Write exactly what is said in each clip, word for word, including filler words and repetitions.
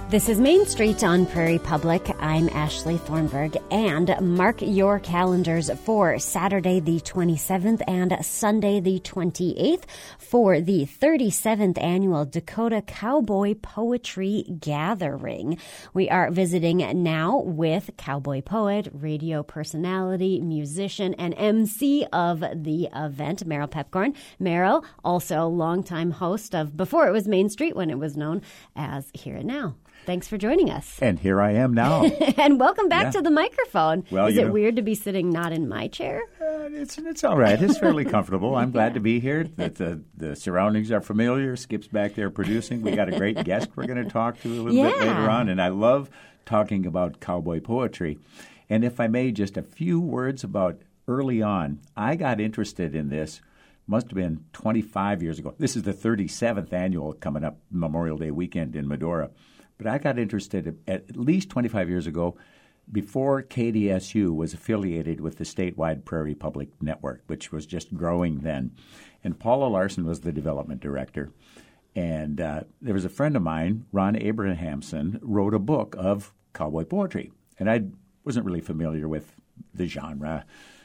This is Main Street on Prairie Public. I'm Ashley Thornburg, and mark your calendars for Saturday the twenty-seventh and Sunday the twenty-eighth for the thirty-seventh Annual Dakota Cowboy Poetry Gathering. We are visiting now with cowboy poet, radio personality, musician, and M C of the event, Merrill Pepcorn. Merrill, also longtime host of Before It Was Main Street, when it was known as Here and Now. Thanks for joining us. And here I am now. And welcome back yeah. to the microphone. Well, Is you it know, weird to be sitting not in my chair? Uh, it's it's all right. It's fairly comfortable. I'm glad to be here. That the, the surroundings are familiar. Skip's back there producing. We got a great guest we're going to talk to a little yeah. bit later on. And I love talking about cowboy poetry. And if I may, just a few words about early on. I got interested in this, must have been twenty-five years ago. This is the thirty-seventh annual coming up Memorial Day weekend in Medora. But I got interested at least twenty-five years ago, before K D S U was affiliated with the statewide Prairie Public Network, which was just growing then. And Paula Larson was the development director. And uh, there was a friend of mine, Ron Abrahamson, wrote a book of cowboy poetry. And I wasn't really familiar with the genre.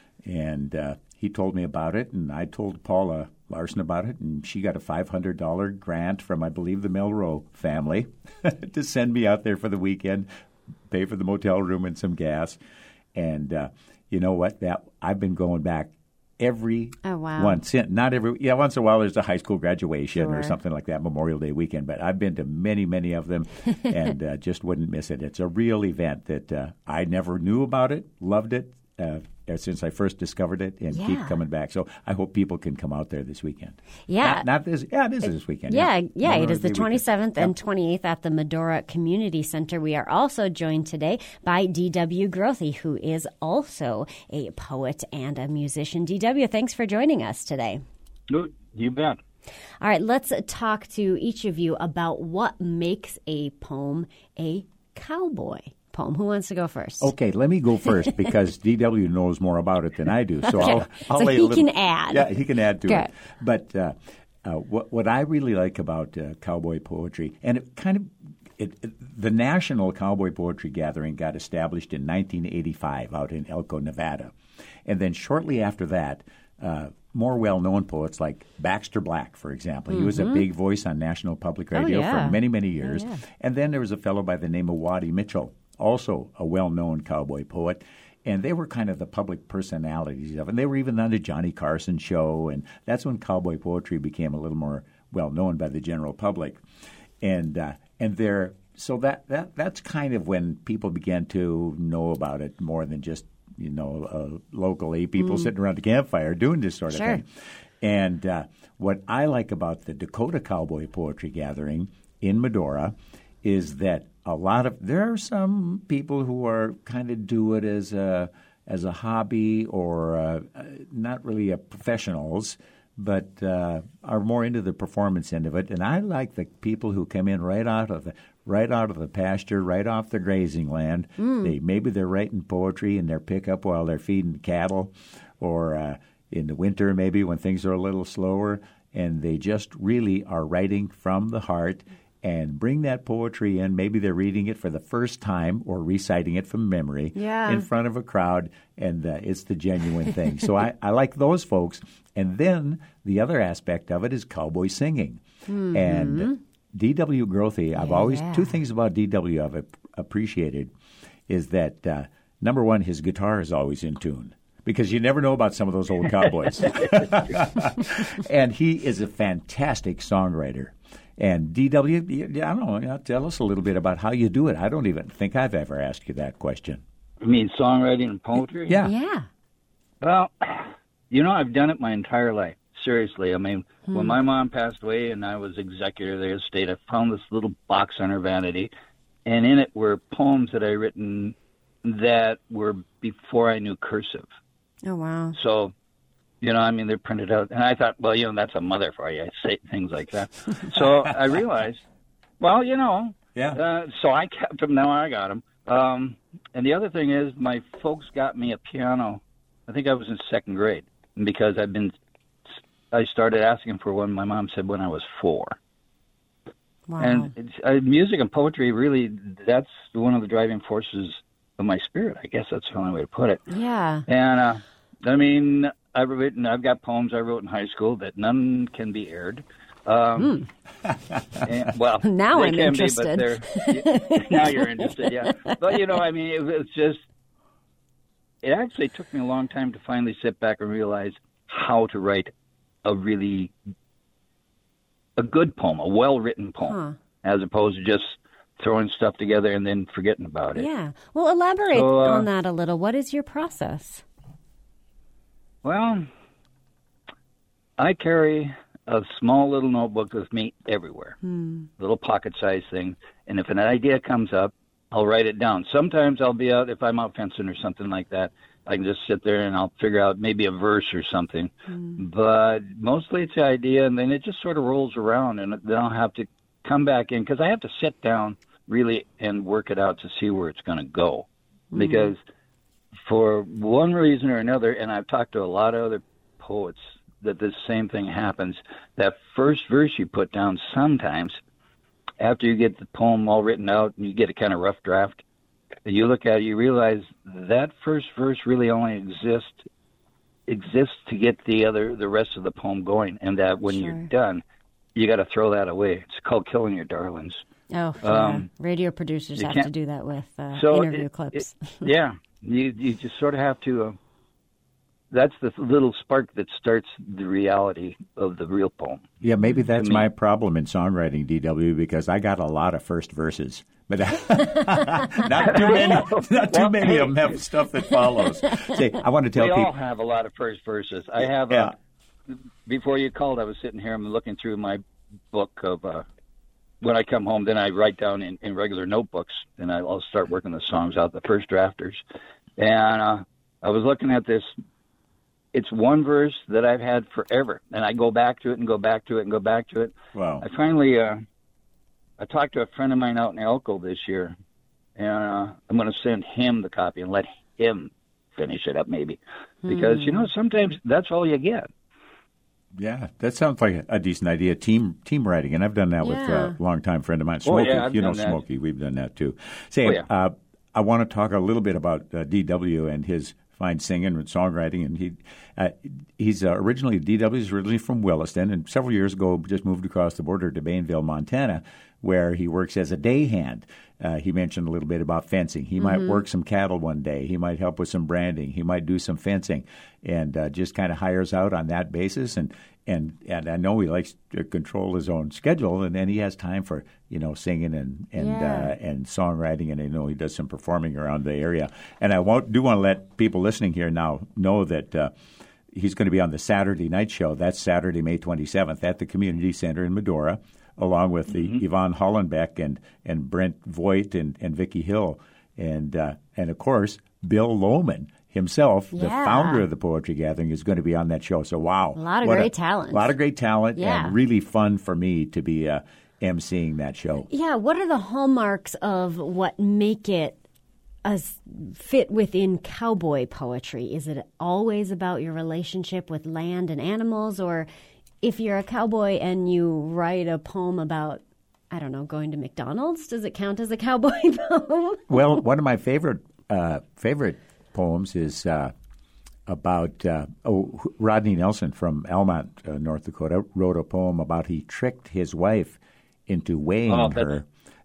And uh, he told me about it, and I told Paula Larson about it, and she got a five hundred dollars grant from, I believe, the Melrose family to send me out there for the weekend, pay for the motel room and some gas. And uh, you know what? That I've been going back every oh, wow. once. Not every, yeah, once in a while there's a high school graduation sure. or something like that, Memorial Day weekend. But I've been to many, many of them and uh, just wouldn't miss it. It's a real event that uh, I never knew about it, loved it. Uh, since I first discovered it, and yeah. keep coming back. So I hope people can come out there this weekend. Yeah. Not, not this, yeah, it is this weekend. Yeah, yeah, yeah it is the Day twenty-seventh weekend. and twenty-eighth at the Medora Community Center. We are also joined today by D W Grothe, who is also a poet and a musician. D W, thanks for joining us today. Good, you bet. All right, let's talk to each of you about what makes a poem a cowboy poem. Who wants to go first? Okay, let me go first because D W knows more about it than I do. So okay. I'll, I'll so lay he a little, can add. Yeah, he can add to okay. it. But uh, uh, what what I really like about uh, cowboy poetry, and it kind of it, it, the National Cowboy Poetry Gathering got established in nineteen eighty-five out in Elko, Nevada, and then shortly after that. Uh, more well-known poets like Baxter Black, for example. Mm-hmm. He was a big voice on National Public Radio oh, yeah. for many, many years. Oh, yeah. And then there was a fellow by the name of Waddy Mitchell, also a well-known cowboy poet. And they were kind of the public personalities of it. And they were even on the Johnny Carson show. And that's when cowboy poetry became a little more well-known by the general public. And uh, and they're, so that, that that's kind of when people began to know about it more than just you know, uh, locally, people mm. sitting around the campfire doing this sort sure. of thing. And uh, what I like about the Dakota Cowboy Poetry Gathering in Medora is that a lot of, there are some people who are kind of do it as a, as a hobby or uh, not really a professionals, but uh, are more into the performance end of it. And I like the people who come in right out of the right out of the pasture, right off the grazing land. Mm. They maybe they're writing poetry in their pickup while they're feeding cattle, or uh, in the winter maybe when things are a little slower, and they just really are writing from the heart and bring that poetry in. Maybe they're reading it for the first time or reciting it from memory yeah. in front of a crowd, and uh, it's the genuine thing. So I, I like those folks. And then the other aspect of it is cowboy singing. Mm-hmm. And D W Grothe, I've yeah, always, yeah. two things about D W I've appreciated is that, uh, number one, his guitar is always in tune. Because you never know about some of those old cowboys. And he is a fantastic songwriter. And D W, I don't know, tell us a little bit about how you do it. I don't even think I've ever asked you that question. You mean songwriting and poetry? Yeah. Yeah. Well, you know, I've done it my entire life. Seriously. I mean, hmm. when my mom passed away and I was executor of the estate, I found this little box on her vanity, and in it were poems that I written that were before I knew cursive. Oh, wow. So, you know, I mean, they're printed out. And I thought, well, you know, that's a mother for you. I say things like that. So I realized, well, you know, yeah. Uh, so I kept them. Now I got them. Um, and the other thing is my folks got me a piano. I think I was in second grade because I've been, I started asking for one. My mom said when I was four. Wow. And it's, uh, music and poetry, really, that's one of the driving forces of my spirit. I guess that's the only way to put it. Yeah. And, uh, I mean, I've written, I've got poems I wrote in high school that none can be aired. Um, mm. and, well, now they I'm can interested. Be, but they're, now you're interested, yeah. But, you know, I mean, it was just, it actually took me a long time to finally sit back and realize how to write a really, a good poem, a well-written poem, huh. as opposed to just throwing stuff together and then forgetting about it. Yeah. Well, elaborate so, uh, on that a little. What is your process? Well, I carry a small little notebook with me everywhere, hmm. little pocket-sized thing. And if an idea comes up, I'll write it down. Sometimes I'll be out, if I'm out fencing or something like that, I can just sit there and I'll figure out maybe a verse or something. Hmm. But mostly it's the idea, and then it just sort of rolls around, and then I'll have to come back in, because I have to sit down really and work it out to see where it's going to go. Hmm. Because for one reason or another, and I've talked to a lot of other poets, that the same thing happens. That first verse you put down, sometimes after you get the poem all written out and you get a kind of rough draft, you look at it, you realize that first verse really only exists exists to get the other the rest of the poem going, and that when sure. you're done, you got to throw that away. It's called killing your darlings. Oh, yeah. Um, radio producers have to do that with uh, so interview it, clips. It, yeah, you you just sort of have to. Uh, That's the little spark that starts the reality of the real poem. Yeah, maybe that's my problem in songwriting, D W, because I got a lot of first verses, but not too many. Not too many of them have stuff that follows. Say, I want to tell we people. We all have a lot of first verses. I have. Yeah. A, before you called, I was sitting here. I'm looking through my book of. Uh, when I come home, then I write down in, in regular notebooks, and I'll start working the songs out, the first drafters, and uh, I was looking at this. It's one verse that I've had forever, and I go back to it and go back to it and go back to it. Wow! I finally, uh, I talked to a friend of mine out in Elko this year, and uh, I'm going to send him the copy and let him finish it up, maybe, because mm. you know sometimes that's all you get. Yeah, that sounds like a, a decent idea. Team team writing, and I've done that yeah. with a longtime friend of mine, Smokey. Oh, yeah, I've you know, done that. Smokey. We've done that too. Say, oh, yeah. uh, I want to talk a little bit about uh, D W and his fine singing and songwriting, and he uh, he's uh, originally D W is originally from Williston, and several years ago just moved across the border to Bainville, Montana, where he works as a day hand. Uh, he mentioned a little bit about fencing. He mm-hmm. might work some cattle one day. He might help with some branding. He might do some fencing, and uh, just kind of hires out on that basis. And and and I know he likes to control his own schedule, and then he has time for you know singing and and yeah. uh, and songwriting, and I know he does some performing around the area. And I won't, do want to let people listening here now know that uh, he's going to be on the Saturday night show. That's Saturday, May twenty-seventh at the Community Center in Medora, along with the mm-hmm. Yvonne Hollenbeck and, and Brent Voigt and, and Vicki Hill. And, uh, and of course, Bill Lohman himself, yeah. the founder of the Poetry Gathering, is going to be on that show. So, wow. A lot of what great a, talent. A lot of great talent yeah. and really fun for me to be uh, emceeing that show. Yeah. What are the hallmarks of what make it a fit within cowboy poetry? Is it always about your relationship with land and animals, or if you're a cowboy and you write a poem about, I don't know, going to McDonald's, does it count as a cowboy poem? Well, one of my favorite uh, favorite poems is uh, about uh, oh, Rodney Nelson from Almont, uh, North Dakota, wrote a poem about he tricked his wife into weighing oh, her.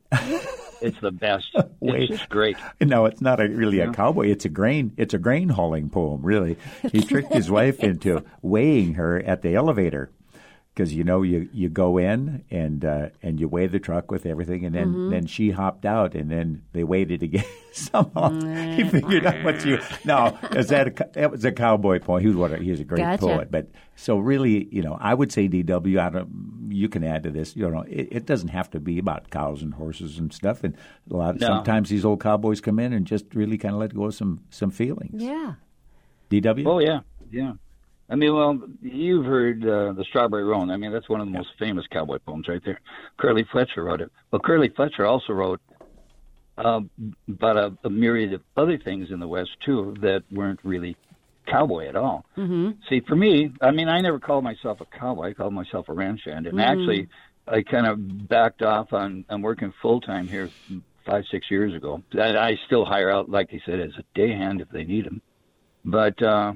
It's the best. It's just great. No, it's not a, really yeah. a cowboy. It's a grain. It's a grain hauling poem. Really, he tricked his wife into weighing her at the elevator. Because, you know, you, you go in and uh, and you weigh the truck with everything, and then, mm-hmm. then she hopped out, and then they weighed it again. Somehow he figured out what you – no, is that, a, that was a cowboy poem. He was, what a, he was a great gotcha. poet. But so really, you know, I would say D W, I don't, you can add to this, you know, it, it doesn't have to be about cows and horses and stuff. And a lot no. sometimes these old cowboys come in and just really kind of let go of some, some feelings. Yeah. D W? Oh, yeah, yeah. I mean, well, you've heard uh, the Strawberry Roan. I mean, that's one of the most famous cowboy poems right there. Curly Fletcher wrote it. Well, Curly Fletcher also wrote uh, about a, a myriad of other things in the West, too, that weren't really cowboy at all. Mm-hmm. See, for me, I mean, I never called myself a cowboy. I called myself a ranch hand. And mm-hmm. actually, I kind of backed off on, on working full-time here five, six years ago. I, I still hire out, like you said, as a day hand if they need them. But uh,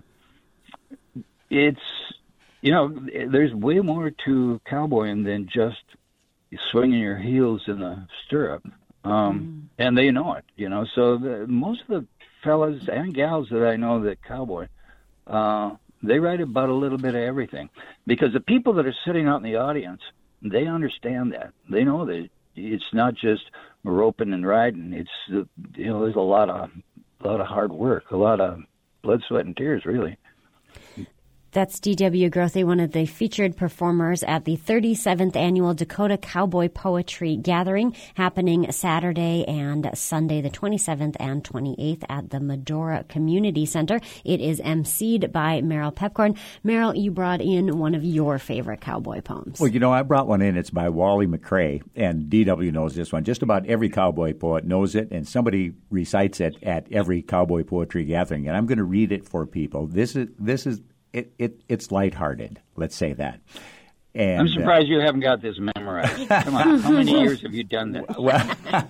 it's, you know, there's way more to cowboying than just swinging your heels in the stirrup. Um, mm. And they know it, you know. So the, most of the fellas and gals that I know that cowboy, uh, they write about a little bit of everything. Because the people that are sitting out in the audience, they understand that. They know that it's not just roping and riding. It's, you know, there's a lot of, a lot of hard work, a lot of blood, sweat, and tears, really. That's D W. Grothe, one of the featured performers at the thirty-seventh Annual Dakota Cowboy Poetry Gathering, happening Saturday and Sunday, the twenty-seventh and twenty-eighth at the Medora Community Center. It is emceed by Merrill Pepcorn. Merrill, you brought in one of your favorite cowboy poems. Well, you know, I brought one in. It's by Wally McCrae, and D W knows this one. Just about every cowboy poet knows it, and somebody recites it at every cowboy poetry gathering, and I'm going to read it for people. This is this is It, it it's lighthearted, let's say that. And, I'm surprised uh, you haven't got this memorized. Come on, how many years have you done this? Well,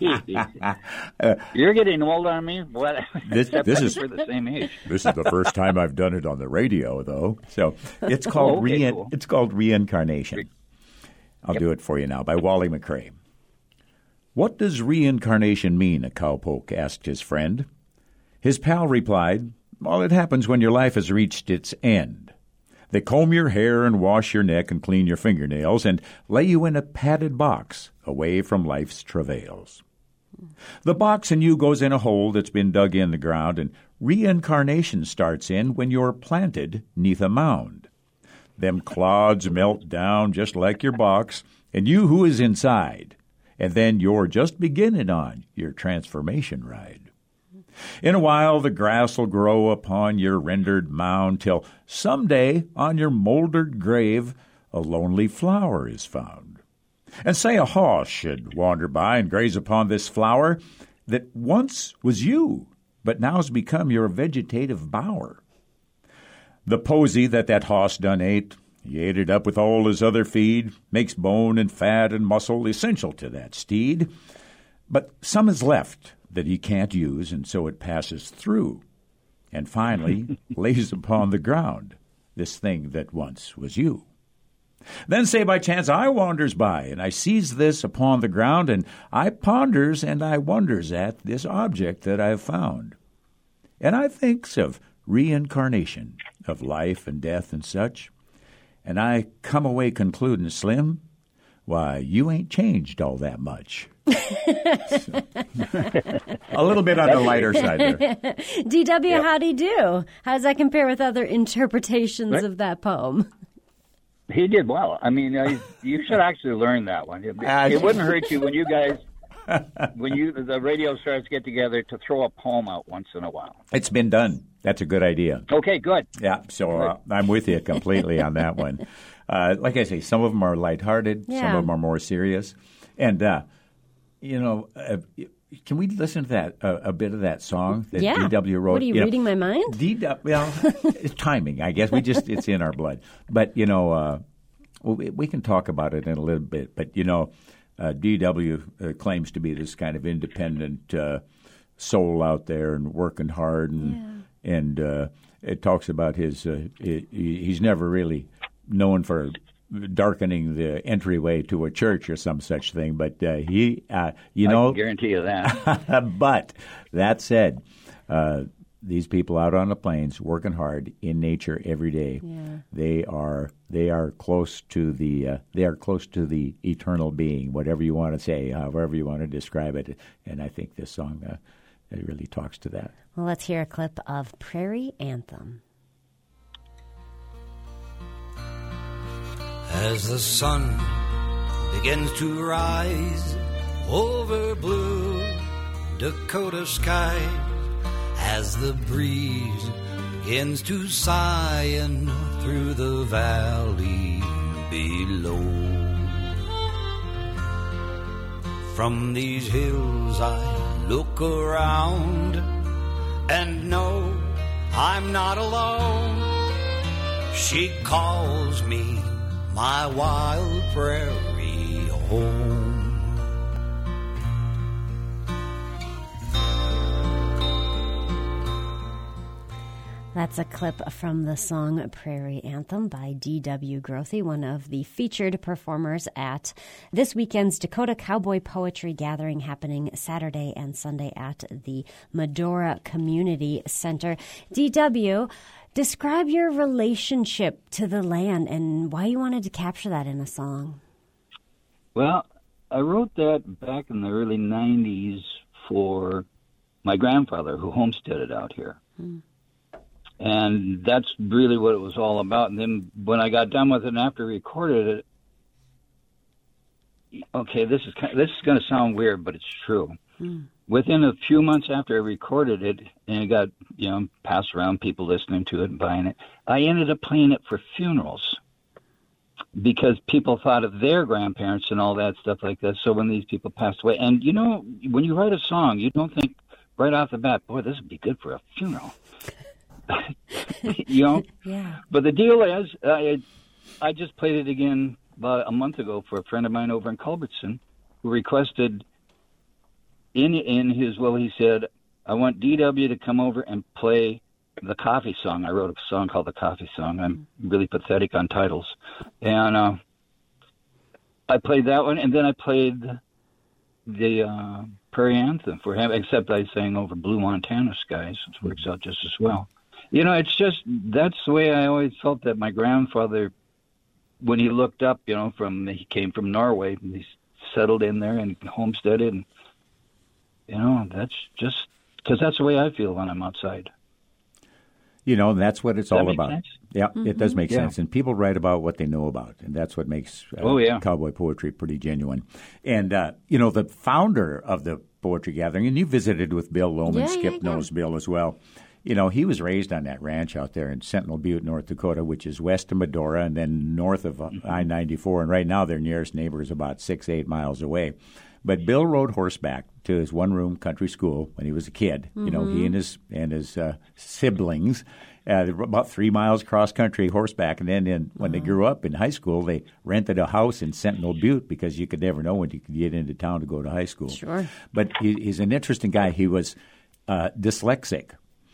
You're getting old on me. What? This, this is for the same age. This is the first time I've done it on the radio, though. So it's called oh, okay, re- cool. it's called Reincarnation. I'll yep. do it for you now by Wally McCrae. What does reincarnation mean? A cowpoke asked his friend. His pal replied, well, it happens when your life has reached its end. They comb your hair and wash your neck and clean your fingernails and lay you in a padded box away from life's travails. The box in you goes in a hole that's been dug in the ground, and reincarnation starts in when you're planted neath a mound. Them clods melt down just like your box, and you who is inside, and then you're just beginning on your transformation ride. In a while the grass'll grow upon your rendered mound, till someday on your mouldered grave a lonely flower is found. And say a horse should wander by and graze upon this flower that once was you, but now's become your vegetative bower. The posy that that horse done ate, he ate it up with all his other feed, makes bone and fat and muscle essential to that steed. But some is left that he can't use, and so it passes through, and finally lays upon the ground this thing that once was you. Then say by chance I wanders by, and I sees this upon the ground, and I ponders and I wonders at this object that I've found. And I thinks of reincarnation, of life and death and such, and I come away concluding, Slim, why, you ain't changed all that much. So, a little bit on the lighter side there. D W, yep. How'd he do? How does that compare with other interpretations right. of that poem? He did well. I mean, uh, you should actually learn that one. It, it wouldn't hurt you when you guys, when you the radio stars get together to throw a poem out once in a while. It's been done. That's a good idea. Okay, good. Yeah, so uh, I'm with you completely on that one. Uh, like I say, some of them are lighthearted, yeah. some of them are more serious. And, uh, you know, uh, can we listen to that uh, a bit of that song that yeah. D W wrote? What are you, you reading know, my mind? D W, well, it's timing, I guess. We just it's in our blood. But, you know, uh, well, we, we can talk about it in a little bit. But, you know, uh, D W uh, claims to be this kind of independent uh, soul out there and working hard. And, yeah. and uh, it talks about his, uh, he, he's never really known for darkening the entryway to a church or some such thing, but uh, he, uh, you know, I can guarantee you that. But that said, uh, these people out on the plains working hard in nature every day, yeah. they are they are close to the uh, they are close to the eternal being, whatever you want to say, however you want to describe it. And I think this song uh, it really talks to that. Well, let's hear a clip of Prairie Anthem. As the sun begins to rise over blue Dakota skies, as the breeze begins to sighing through the valley below. From these hills I look around and know I'm not alone. She calls me my wild prairie home. That's a clip from the song Prairie Anthem by D W Grothe, one of the featured performers at this weekend's Dakota Cowboy Poetry Gathering happening Saturday and Sunday at the Medora Community Center. D W, describe your relationship to the land and why you wanted to capture that in a song. Well, I wrote that back in the early nineties for my grandfather who homesteaded out here. Hmm. And that's really what it was all about. And then when I got done with it and after I recorded it, okay, this is kind of, this is going to sound weird, but it's true. Mm. Within a few months after I recorded it, and it got, you know, passed around, people listening to it and buying it, I ended up playing it for funerals because people thought of their grandparents and all that stuff like that. So when these people passed away, and, you know, when you write a song, you don't think right off the bat, boy, this would be good for a funeral. You know, yeah. But the deal is, I, I just played it again about a month ago for a friend of mine over in Culbertson, who requested in in his will. He said, "I want D W to come over and play the coffee song." I wrote a song called the Coffee Song. I'm really pathetic on titles, and uh, I played that one, and then I played the uh, Prairie Anthem for him. Except I sang over Blue Montana Skies, which works out just as well. You know, it's just, that's the way I always felt that my grandfather, when he looked up, you know, from, he came from Norway, and he settled in there and homesteaded, and, you know, that's just, because that's the way I feel when I'm outside. You know, that's what it's Does all that make about. sense? Yeah, mm-hmm. It does make yeah. sense. And people write about what they know about, and that's what makes uh, oh, yeah. cowboy poetry pretty genuine. And, uh, you know, the founder of the Poetry Gathering, and you visited with Bill Lohman, yeah, Skip yeah, knows yeah. Bill as well. You know, he was raised on that ranch out there in Sentinel Butte, North Dakota, which is west of Medora and then north of mm-hmm. I ninety-four. And right now their nearest neighbor is about six, eight miles away. But Bill rode horseback to his one-room country school when he was a kid. Mm-hmm. You know, he and his and his uh, siblings, uh, about three miles cross-country horseback. And then in, when uh-huh. they grew up in high school, they rented a house in Sentinel Butte because you could never know when you could get into town to go to high school. Sure. But he, he's an interesting guy. He was uh, dyslexic.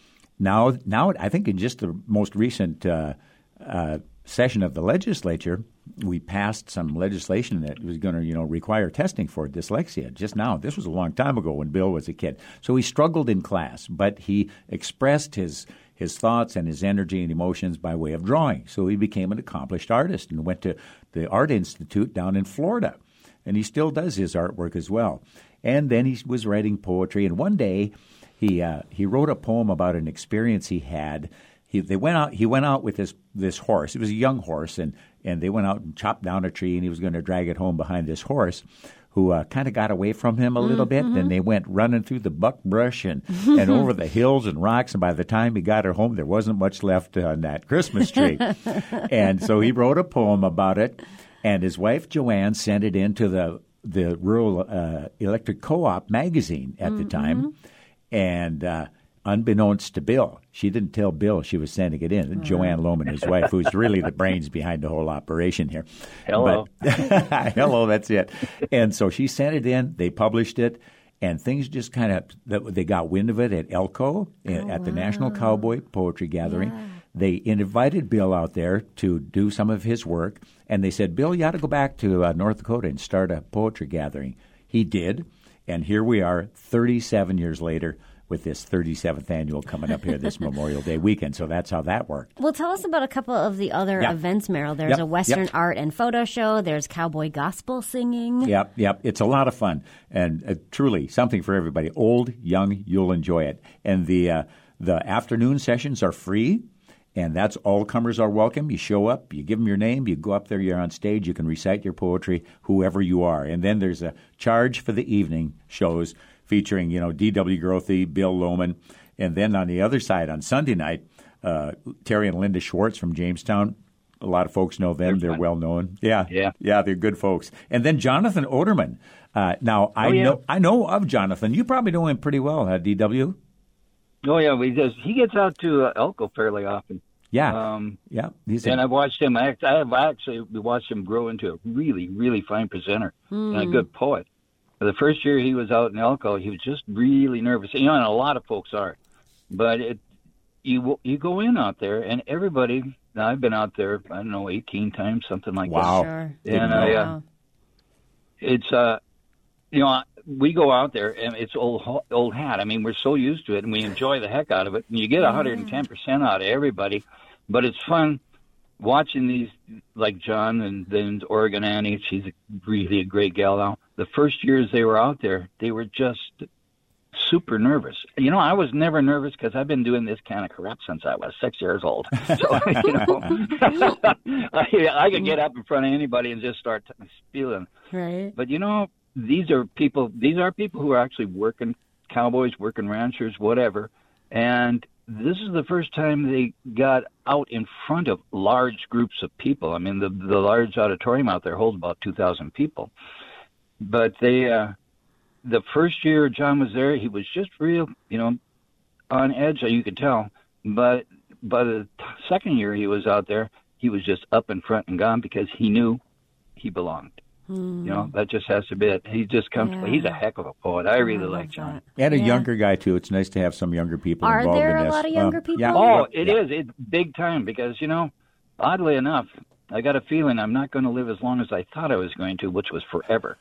Now, now I think in just the most recent uh, uh, session of the legislature, we passed some legislation that was going to, you know, require testing for dyslexia. Just now, this was a long time ago when Bill was a kid. So he struggled in class, but he expressed his his thoughts and his energy and emotions by way of drawing. So he became an accomplished artist and went to the Art Institute down in Florida, and he still does his artwork as well. And then he was writing poetry, and one day he uh, he wrote a poem about an experience he had. He they went out. He went out with this this horse. It was a young horse, and, and they went out and chopped down a tree, and he was going to drag it home behind this horse, who uh, kind of got away from him a little mm-hmm. bit. And they went running through the buckbrush and and over the hills and rocks. And by the time he got her home, there wasn't much left on that Christmas tree. And so he wrote a poem about it, and his wife Joanne sent it into the the Rural uh, Electric Co-op magazine at mm-hmm. the time. And uh, unbeknownst to Bill, she didn't tell Bill she was sending it in. Mm-hmm. Joanne Lohman, his wife, who's really the brains behind the whole operation here. Hello. But, hello, that's it. And so she sent it in. They published it. And things just kind of, they got wind of it at Elko, oh, at the wow. National Cowboy Poetry Gathering. Yeah. They invited Bill out there to do some of his work. And they said, Bill, you ought to go back to uh, North Dakota and start a poetry gathering. He did. And here we are thirty-seven years later with this thirty-seventh annual coming up here this Memorial Day weekend. So that's how that worked. Well, tell us about a couple of the other yep. events, Merrill. There's yep. a Western yep. art and photo show. There's cowboy gospel singing. Yep, yep. It's a lot of fun and uh, truly something for everybody. Old, young, you'll enjoy it. And the uh, the afternoon sessions are free. And that's all comers are welcome. You show up, you give them your name, you go up there, you're on stage, you can recite your poetry, whoever you are. And then there's a charge for the evening shows featuring, you know, D W Grothe, Bill Lohman. And then on the other side, on Sunday night, uh, Terry and Linda Schwartz from Jamestown. A lot of folks know them. They're, they're well known. Yeah, yeah, yeah, they're good folks. And then Jonathan Oderman. Uh, now, I oh, yeah. know I know of Jonathan. You probably know him pretty well, huh, D W? Oh yeah, he does. He gets out to uh, Elko fairly often. Yeah, um, yeah. He's and a, I've watched him. I have actually watched him grow into a really, really fine presenter mm. and a good poet. The first year he was out in Elko, he was just really nervous. You know, and a lot of folks are. But it, you you go in out there, and everybody. Now I've been out there, I don't know, eighteen times, something like wow. that. Wow! Sure. And I, uh, wow. it's uh, you know. We go out there, and it's old old hat. I mean, we're so used to it, and we enjoy the heck out of it. And you get one hundred ten percent out of everybody, but it's fun watching these, like John and then Oregon Annie. She's really a great gal now. The first years they were out there, they were just super nervous. You know, I was never nervous because I've been doing this kind of crap since I was six years old. So, you know, I, I could get up in front of anybody and just start spieling. Right. But, you know, These are people. These are people who are actually working cowboys, working ranchers, whatever. And this is the first time they got out in front of large groups of people. I mean, the the large auditorium out there holds about two thousand people. But they, uh, the first year John was there, he was just real, you know, on edge. You could tell. But by the second year he was out there, he was just up in front and gone because he knew he belonged. You know, that just has to be it. He just comes. Yeah. He's a heck of a poet. I really I like John. That. And a yeah. younger guy, too. It's nice to have some younger people Are involved in this. Are there a lot of younger um, people? Yeah. Oh, it yeah. is. It's big time because, you know, oddly enough, I got a feeling I'm not going to live as long as I thought I was going to, which was forever.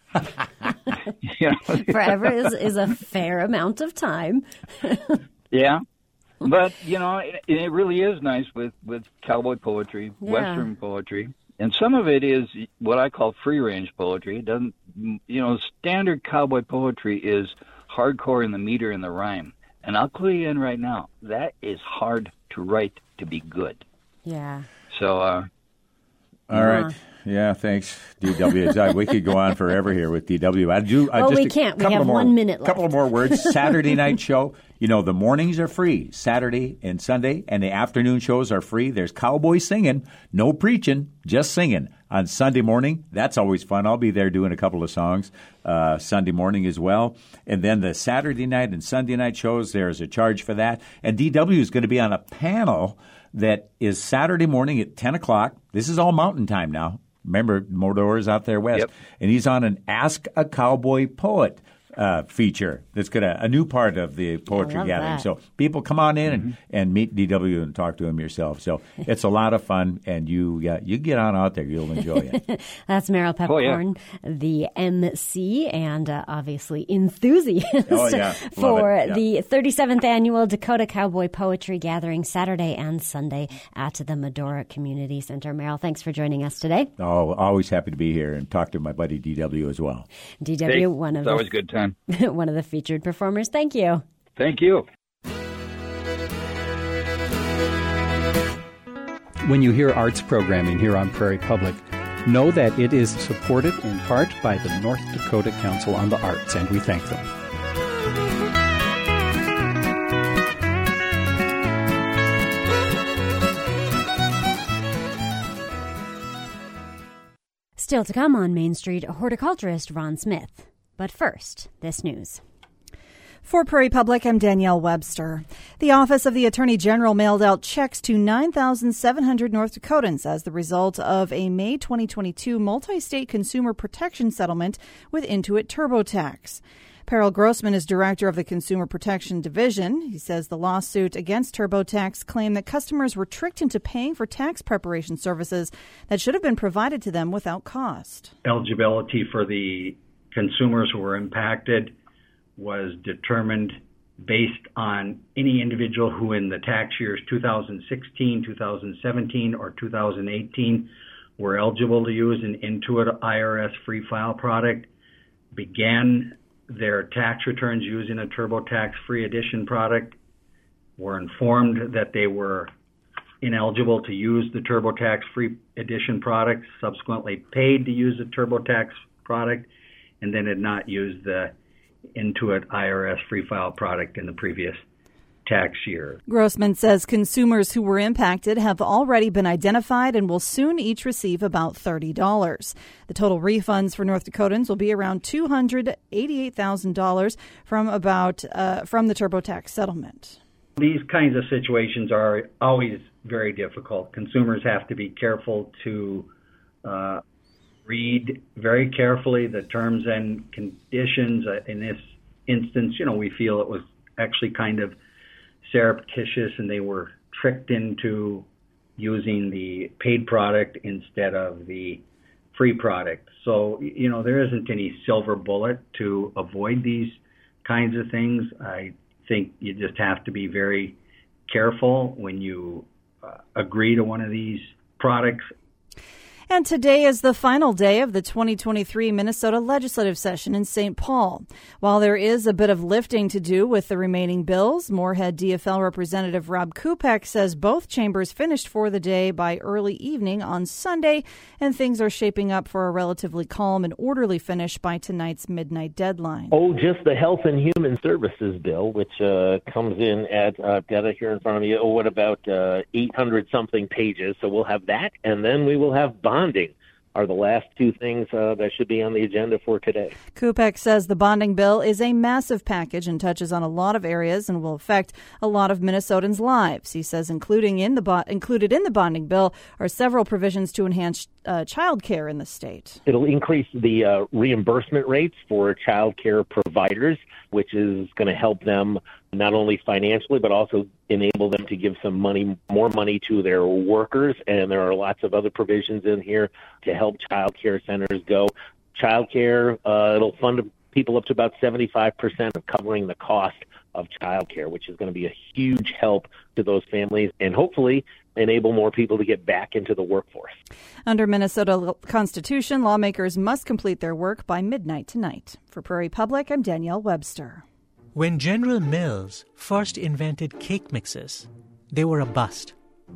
you know? Forever is, is a fair amount of time. Yeah. But, you know, it, it really is nice with, with cowboy poetry, yeah. Western poetry. And some of it is what I call free-range poetry. It doesn't, you know, standard cowboy poetry is hardcore in the meter and the rhyme. And I'll clue you in right now, that is hard to write to be good. Yeah. So, uh, all right. Yeah, thanks, D W. We could go on forever here with D W. I do. I well, just we can't. We have more, one minute left. A couple of more words. Saturday night show. You know, the mornings are free, Saturday and Sunday, and the afternoon shows are free. There's cowboy singing, no preaching, just singing. On Sunday morning, that's always fun. I'll be there doing a couple of songs uh, Sunday morning as well. And then the Saturday night and Sunday night shows, there's a charge for that. And D W is going to be on a panel that is Saturday morning at ten o'clock. This is all Mountain Time now. Remember, Modor is out there west. Yep. And he's on an Ask a Cowboy Poet uh, feature that's going to a new part of the poetry gathering. That. So people come on in mm-hmm. and, and meet D W and talk to him yourself. So it's a lot of fun, and you uh, you get on out there. You'll enjoy it. That's Merrill Peppercorn, oh, yeah. the M C and uh, obviously enthusiast oh, yeah. for yeah. the thirty-seventh Annual Dakota Cowboy Poetry Gathering Saturday and Sunday at the Medora Community Center. Merrill, thanks for joining us today. Oh, always happy to be here and talk to my buddy D W as well. D W, hey, one of it's the, always a good time. one of the featured performers. Thank you. Thank you. When you hear arts programming here on Prairie Public, know that it is supported in part by the North Dakota Council on the Arts, and we thank them. Still to come on Main Street, horticulturist Ron Smith. But first, this news. For Prairie Public, I'm Danielle Webster. The Office of the Attorney General mailed out checks to nine thousand seven hundred North Dakotans as the result of a May twenty twenty-two multi-state consumer protection settlement with Intuit TurboTax. Peril Grossman is director of the Consumer Protection Division. He says the lawsuit against TurboTax claimed that customers were tricked into paying for tax preparation services that should have been provided to them without cost. Eligibility for the consumers who were impacted was determined based on any individual who in the tax years two thousand sixteen, two thousand seventeen, or two thousand eighteen were eligible to use an Intuit I R S free file product, began their tax returns using a TurboTax free edition product, were informed that they were ineligible to use the TurboTax free edition product, subsequently paid to use the TurboTax product, and then had not used the Intuit I R S free file product in the previous tax year. Grossman says consumers who were impacted have already been identified and will soon each receive about thirty dollars. The total refunds for North Dakotans will be around two hundred eighty-eight thousand dollars from about uh, from the TurboTax settlement. These kinds of situations are always very difficult. Consumers have to be careful to uh, read very carefully the terms and conditions. In this instance, you know, we feel it was actually kind of surreptitious and they were tricked into using the paid product instead of the free product. So, you know, there isn't any silver bullet to avoid these kinds of things. I think you just have to be very careful when you uh, agree to one of these products. And today is the final day of the twenty twenty-three Minnesota legislative session in Saint Paul. While there is a bit of lifting to do with the remaining bills, Moorhead D F L Representative Rob Kupek says both chambers finished for the day by early evening on Sunday, and things are shaping up for a relatively calm and orderly finish by tonight's midnight deadline. Oh, just the Health and Human Services bill, which uh, comes in at, uh, got it here in front of me, oh, what about uh, eight hundred something pages. So we'll have that, and then we will have bond. Bonding are the last two things uh, that should be on the agenda for today. Kupek says the bonding bill is a massive package and touches on a lot of areas and will affect a lot of Minnesotans' lives. He says including in the bo- included in the bonding bill are several provisions to enhance uh, child care in the state. It'll increase the uh, reimbursement rates for child care providers, which is going to help them not only financially, but also enable them to give some money, more money to their workers. And there are lots of other provisions in here to help child care centers go. Child care, uh, it'll fund people up to about seventy-five percent of covering the cost of child care, which is going to be a huge help to those families and hopefully enable more people to get back into the workforce. Under Minnesota Constitution, lawmakers must complete their work by midnight tonight. For Prairie Public, I'm Danielle Webster. When General Mills first invented cake mixes, they were a bust.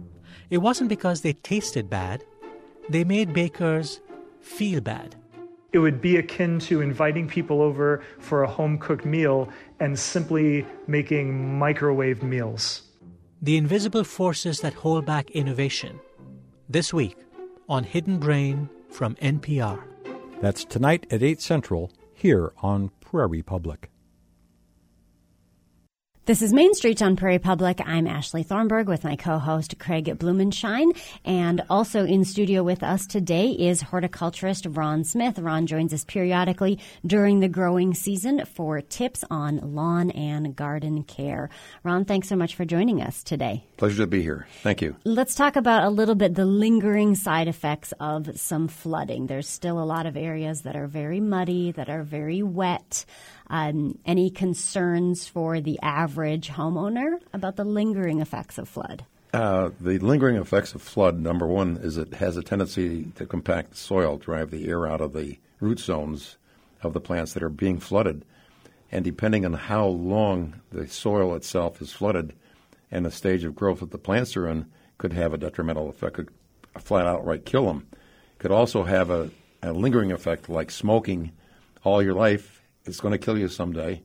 It wasn't because they tasted bad. They made bakers feel bad. It would be akin to inviting people over for a home-cooked meal and simply making microwave meals. The invisible forces that hold back innovation. This week on Hidden Brain from N P R. That's tonight at eight Central here on Prairie Public. This is Main Street on Prairie Public. I'm Ashley Thornburg with my co-host Craig Blumenshine. And also in studio with us today is horticulturist Ron Smith. Ron joins us periodically during the growing season for tips on lawn and garden care. Ron, thanks so much for joining us today. Pleasure to be here. Thank you. Let's talk about a little bit the lingering side effects of some flooding. There's still a lot of areas that are very muddy, that are very wet. Um, any concerns for the average homeowner about the lingering effects of flood? Uh, the lingering effects of flood, number one, is it has a tendency to compact the soil, drive the air out of the root zones of the plants that are being flooded. And depending on how long the soil itself is flooded and the stage of growth that the plants are in, could have a detrimental effect, could flat outright kill them. Could also have a, a lingering effect like smoking all your life. It's going to kill you someday,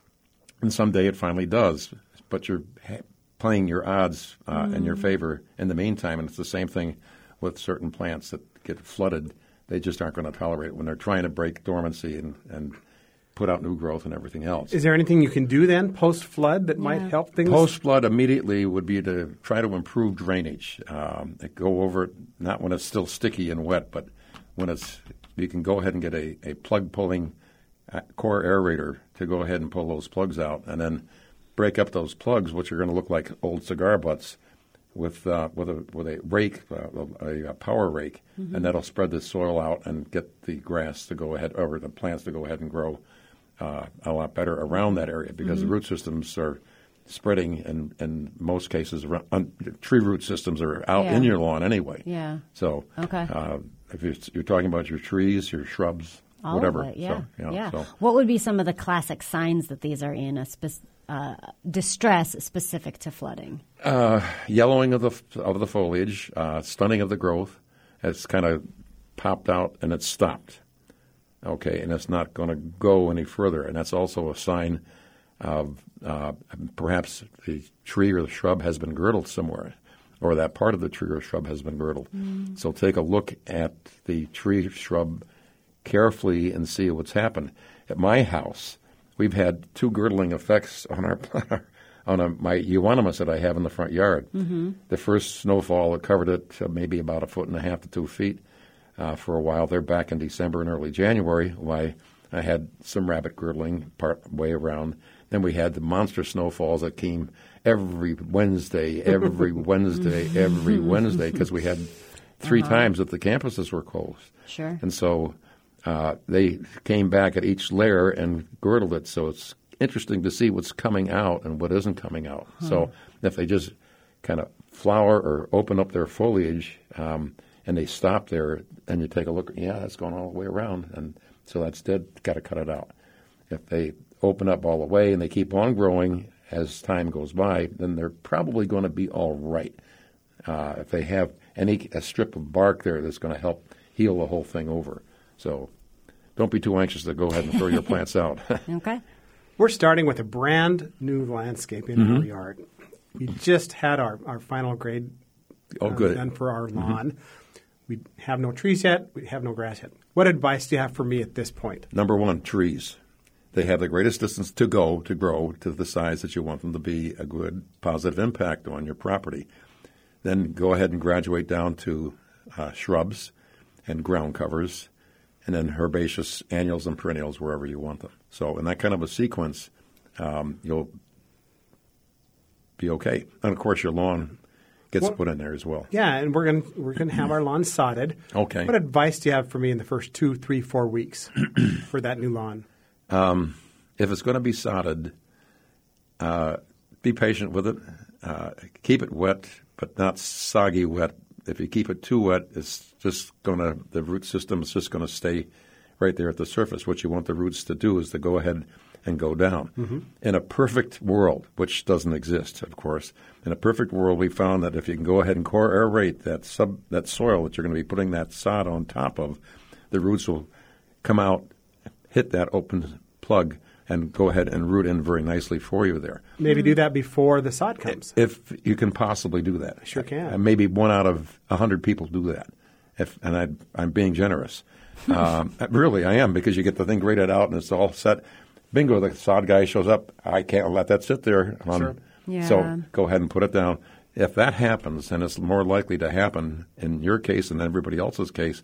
and someday it finally does. But you're ha- playing your odds uh, mm. in your favor in the meantime, and it's the same thing with certain plants that get flooded. They just aren't going to tolerate it when they're trying to break dormancy and, and put out new growth and everything else. Is there anything you can do then post-flood that yeah. might help things? Post-flood immediately would be to try to improve drainage. Um, go over it, not when it's still sticky and wet, but when it's you can go ahead and get a, a plug-pulling core aerator to go ahead and pull those plugs out and then break up those plugs, which are going to look like old cigar butts, with uh, with a with a rake, uh, a, a power rake, mm-hmm. and that'll spread the soil out and get the grass to go ahead, or the plants to go ahead and grow uh, a lot better around that area because mm-hmm. the root systems are spreading, and in most cases, around, um, tree root systems are out yeah. in your lawn anyway. Yeah. So okay. uh, if you're, you're talking about your trees, your shrubs, All whatever. Of it, yeah. So, yeah, yeah. So. What would be some of the classic signs that these are in a spe- uh, distress specific to flooding? Uh, yellowing of the of the foliage, uh, stunning of the growth. It's kind of popped out and it's stopped. Okay, and it's not going to go any further. And that's also a sign of uh, perhaps the tree or the shrub has been girdled somewhere, or that part of the tree or shrub has been girdled. Mm. So take a look at the tree shrub carefully and see what's happened. At my house, we've had two girdling effects on our on a, my euonymus that I have in the front yard. Mm-hmm. The first snowfall that covered it uh, maybe about a foot and a half to two feet uh, for a while there back in December and early January. Why I had some rabbit girdling part way around. Then we had the monster snowfalls that came every Wednesday, every Wednesday, every Wednesday, because we had three uh-huh. times that the campuses were closed. Sure. And so uh, they came back at each layer and girdled it. So it's interesting to see what's coming out and what isn't coming out. Huh. So if they just kind of flower or open up their foliage um, and they stop there and you take a look, yeah, it's going all the way around. And so that's dead, got to cut it out. If they open up all the way and they keep on growing as time goes by, then they're probably going to be all right. Uh, if they have any a strip of bark there that's going to help heal the whole thing over. So don't be too anxious to go ahead and throw your plants out. Okay. We're starting with a brand new landscape in Mm-hmm. our yard. We just had our, our final grade Oh, uh, good. done for our lawn. Mm-hmm. We have no trees yet. We have no grass yet. What advice do you have for me at this point? Number one, trees. They have the greatest distance to go to grow to the size that you want them to be a good positive impact on your property. Then go ahead and graduate down to uh, shrubs and ground covers, and then herbaceous annuals and perennials wherever you want them. So in that kind of a sequence, um, you'll be okay. And, of course, your lawn gets Well, put in there as well. Yeah, and we're going we're going to have our lawn sodded. Okay. What advice do you have for me in the first two, three, four weeks for that new lawn? Um, if it's going to be sodded, uh, be patient with it. Uh, keep it wet, but not soggy wet. If you keep it too wet, it's just going to, the root system is just going to stay right there at the surface. What you want the roots to do is to go ahead and go down. Mm-hmm. In a perfect world, which doesn't exist, of course, in a perfect world, we found that if you can go ahead and core aerate that sub that soil that you're going to be putting that sod on top of, the roots will come out, hit that open plug, and go ahead and root in very nicely for you there. Maybe do that before the sod comes. If you can possibly do that. Sure can. And maybe one out of a hundred people do that. If and I, I'm being generous. um, really, I am, because you get the thing graded out and it's all set. Bingo, the sod guy shows up. I can't let that sit there. Um, Sure. Yeah. So go ahead and put it down. If that happens, and it's more likely to happen in your case than everybody else's case,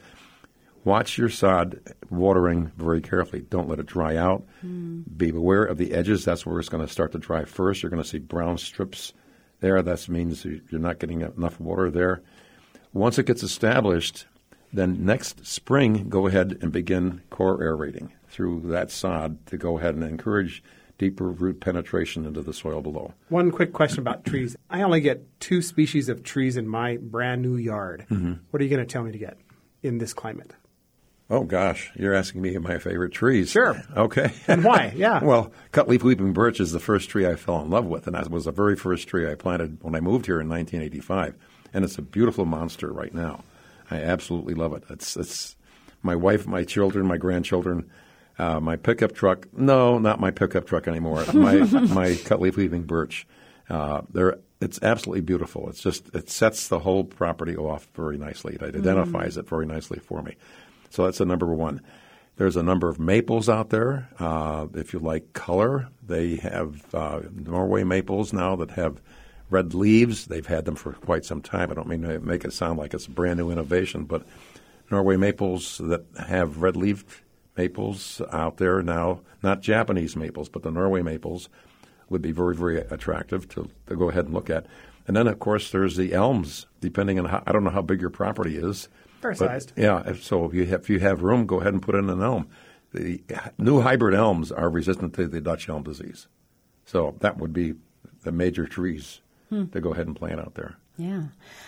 watch your sod watering very carefully. Don't let it dry out. Mm. Be aware of the edges. That's where it's going to start to dry first. You're going to see brown strips there. That means you're not getting enough water there. Once it gets established, then next spring, go ahead and begin core aerating through that sod to go ahead and encourage deeper root penetration into the soil below. One quick question about trees. I only get two species of trees in my brand new yard. Mm-hmm. What are you going to tell me to get in this climate? Oh, gosh, you're asking me my favorite trees. Sure. Okay. And why? Yeah. Well, cutleaf weeping birch is the first tree I fell in love with, and that was the very first tree I planted when I moved here in nineteen eighty-five. And it's a beautiful monster right now. I absolutely love it. It's it's my wife, my children, my grandchildren, uh, my pickup truck. No, not my pickup truck anymore. My my cutleaf weeping birch. Uh, they're it's absolutely beautiful. It's just it sets the whole property off very nicely. It identifies mm. it very nicely for me. So that's a number one. There's a number of maples out there. Uh, if you like color, they have uh, Norway maples now that have red leaves. They've had them for quite some time. I don't mean to make it sound like it's a brand new innovation, but Norway maples that have red leaf maples out there now, not Japanese maples, but the Norway maples would be very, very attractive to, to go ahead and look at. And then, of course, there's the elms, depending on how, I don't know how big your property is. Fair sized. Yeah, if, so if you, have, if you have room, go ahead and put in an elm. The new hybrid elms are resistant to the Dutch elm disease. So that would be the major trees hmm. to go ahead and plant out there. Yeah.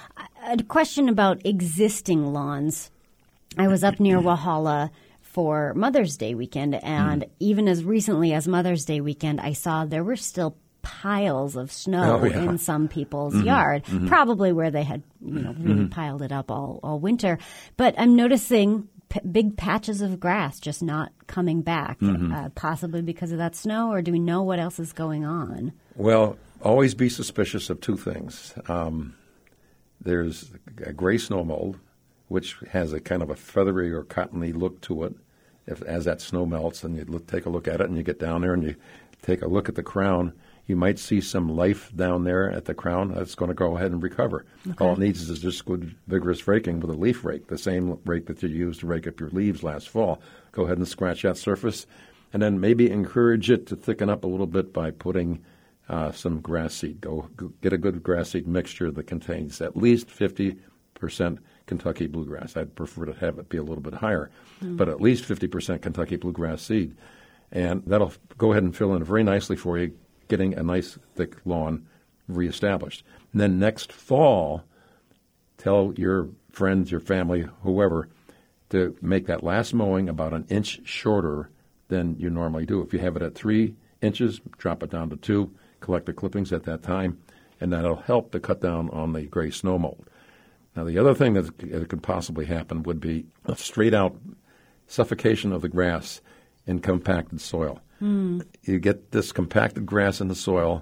A question about existing lawns. I was up near Walhalla for Mother's Day weekend, and mm. even as recently as Mother's Day weekend, I saw there were still piles of snow oh, yeah. in some people's mm-hmm. yard, mm-hmm. probably where they had, you know, really mm-hmm. piled it up all, all winter. But I'm noticing p- big patches of grass just not coming back, mm-hmm. uh, possibly because of that snow, or do we know what else is going on? Well, always be suspicious of two things. Um, there's a gray snow mold, which has a kind of a feathery or cottony look to it. If as that snow melts and you look, take a look at it and you get down there and you take a look at the crown, You might see some life down there at the crown that's going to go ahead and recover. Okay. All it needs is just good, vigorous raking with a leaf rake, the same rake that you used to rake up your leaves last fall. Go ahead and scratch that surface, and then maybe encourage it to thicken up a little bit by putting uh, some grass seed. Go, go get a good grass seed mixture that contains at least fifty percent Kentucky bluegrass. I'd prefer to have it be a little bit higher, mm. but at least fifty percent Kentucky bluegrass seed. And that'll go ahead and fill in very nicely for you, getting a nice thick lawn reestablished. And then next fall, tell your friends, your family, whoever, to make that last mowing about an inch shorter than you normally do. If you have it at three inches, drop it down to two, collect the clippings at that time, and that'll help to cut down on the gray snow mold. Now, the other thing that could possibly happen would be a straight-out suffocation of the grass in compacted soil. Mm. You get this compacted grass in the soil,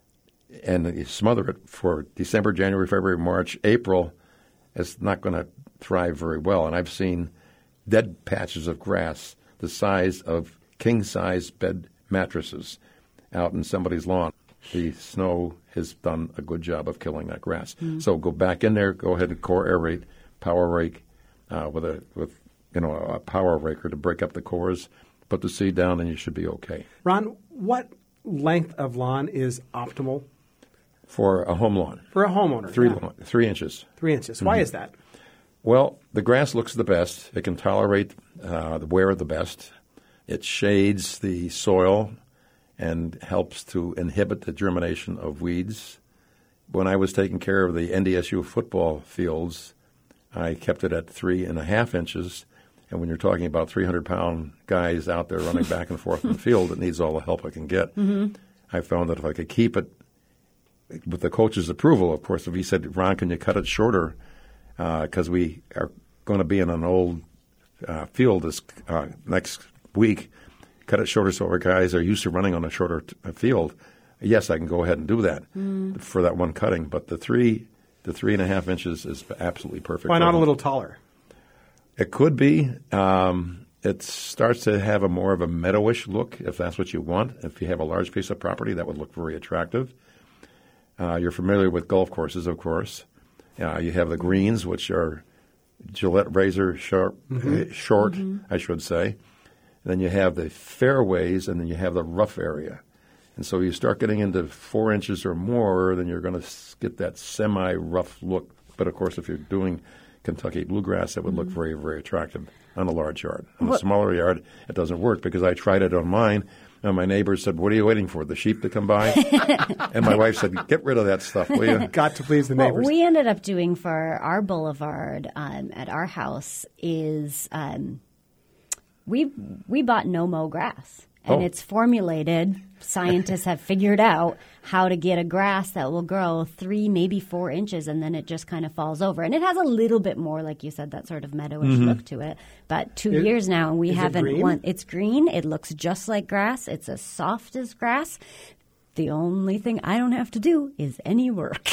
and you smother it for December, January, February, March, April. It's not going to thrive very well. And I've seen dead patches of grass the size of king-size bed mattresses out in somebody's lawn. The snow has done a good job of killing that grass. Mm. So go back in there, go ahead and core aerate, power rake uh, with a with you know a power raker to break up the cores. Put the seed down, and you should be okay. Ron, what length of lawn is optimal for a home lawn? For a homeowner, three yeah. lawn, three inches. Three inches. Why mm-hmm. is that? Well, the grass looks the best. It can tolerate uh, the wear the best. It shades the soil and helps to inhibit the germination of weeds. When I was taking care of the N D S U football fields, I kept it at three and a half inches. And when you're talking about three hundred pound guys out there running back and forth in the field, it needs all the help I can get. Mm-hmm. I found that if I could keep it with the coach's approval, of course, if he said, Ron, can you cut it shorter? Because uh, we are going to be in an old uh, field this uh, next week. Cut it shorter so our guys are used to running on a shorter t- field. Yes, I can go ahead and do that mm. for that one cutting. But the three, the three and a half inches is absolutely perfect. Why not a little taller? It could be. Um, it starts to have a more of a meadowish look, if that's what you want. If you have a large piece of property, that would look very attractive. Uh, you're familiar with golf courses, of course. Uh, you have the greens, which are Gillette razor sharp, mm-hmm. uh, short, mm-hmm. I should say. Then you have the fairways, and then you have the rough area. And so you start getting into four inches or more, then you're going to get that semi-rough look. But, of course, if you're doing Kentucky bluegrass, that would look very, very attractive on a large yard. On a smaller yard, it doesn't work because I tried it on mine, and my neighbors said, what are you waiting for, the sheep to come by? And my wife said, get rid of that stuff, will you? Got to please the neighbors. What we ended up doing for our boulevard um, at our house is um, we we bought no-mow grass. And oh. it's formulated. Scientists have figured out how to get a grass that will grow three, maybe four inches, and then it just kind of falls over. And it has a little bit more, like you said, that sort of meadowish mm-hmm. look to it. But two Is, years now, and we haven't it green? won. It's green. It looks just like grass. It's as soft as grass. The only thing I don't have to do is any work.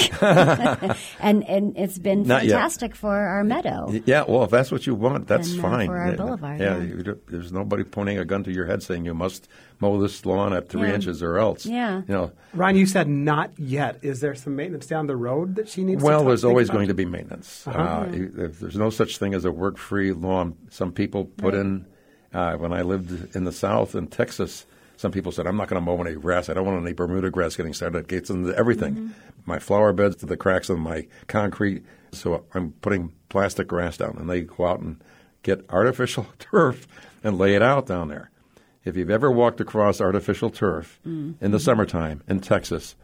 and and it's been Not fantastic yet. for our meadow. Yeah, well, if that's what you want, that's and, uh, fine. for our yeah, boulevard, yeah, yeah. You, there's nobody pointing a gun to your head saying you must mow this lawn at three Yeah. inches or else. Yeah. You know, Ron, you said not yet. Is there some maintenance down the road that she needs well, to talk, there's think always about? going to be maintenance. Uh-huh. Uh, you- there's no such thing as a work-free lawn. Some people put Right. in, uh, when I lived in the South in Texas, some people said, I'm not going to mow any grass. I don't want any Bermuda grass getting started. It gets into everything. Mm-hmm. My flower beds to the cracks in my concrete. So I'm putting plastic grass down. And they go out and get artificial turf and lay it out down there. If you've ever walked across artificial turf Mm-hmm. in the summertime in Texas,